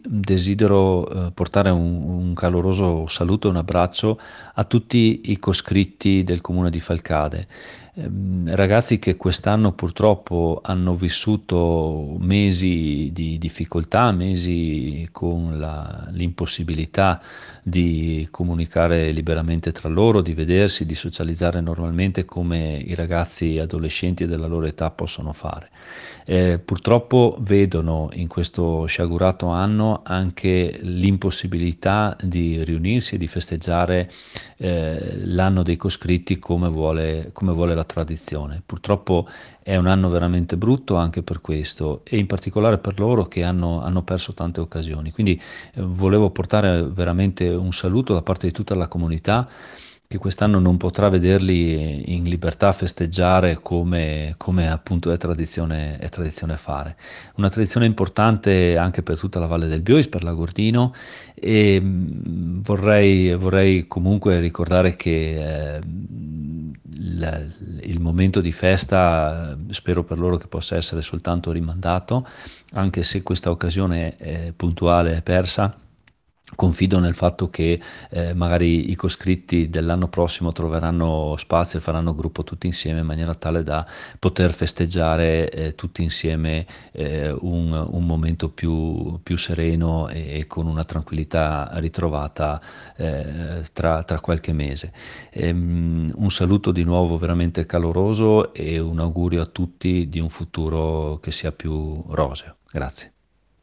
desidero portare un caloroso saluto e un abbraccio a tutti i coscritti del comune di Falcade. Ragazzi che quest'anno purtroppo hanno vissuto mesi di difficoltà, mesi con l'impossibilità di comunicare liberamente tra loro, di vedersi, di socializzare normalmente come i ragazzi adolescenti della loro età possono fare. Purtroppo vedono in questo sciagurato anno anche l'impossibilità di riunirsi e di festeggiare l'anno dei coscritti come vuole la tradizione. Purtroppo è un anno veramente brutto anche per questo e in particolare per loro che hanno perso tante occasioni. Quindi volevo portare veramente un saluto da parte di tutta la comunità che quest'anno non potrà vederli in libertà festeggiare come appunto è tradizione fare. Una tradizione importante anche per tutta la Valle del Biois, per l'Agordino e vorrei comunque ricordare che il momento di festa spero per loro che possa essere soltanto rimandato, anche se questa occasione puntuale è persa. Confido nel fatto che magari i coscritti dell'anno prossimo troveranno spazio e faranno gruppo tutti insieme in maniera tale da poter festeggiare tutti insieme un momento più sereno e con una tranquillità ritrovata tra qualche mese. Un saluto di nuovo veramente caloroso e un augurio a tutti di un futuro che sia più roseo. Grazie.